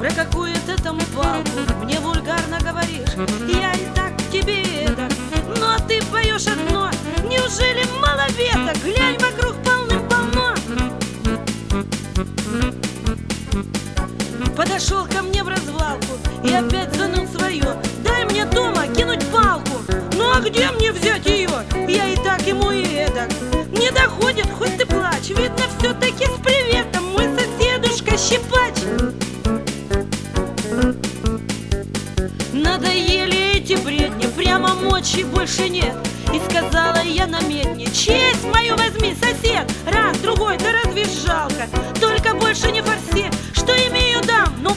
про какую-то там палку мне вульгарно говоришь. Я и так тебе это, но ты поешь одно. Неужели мало веток? Глянь, вокруг полным-полно. Подошел ко мне в развалку и опять заныл свое. Дай мне дома кинуть палку. Ну а где мне взять ее? Я и так ему и эдак. Не доходит, хоть ты плачь. Видно, все-таки с приветом мой соседушка щипач. Надоели эти бредни, прямо мочи больше нет. И сказала я намедни: честь мою возьми, сосед. Раз, другой, да разве жалко? Только больше не форси, что имею дам. Но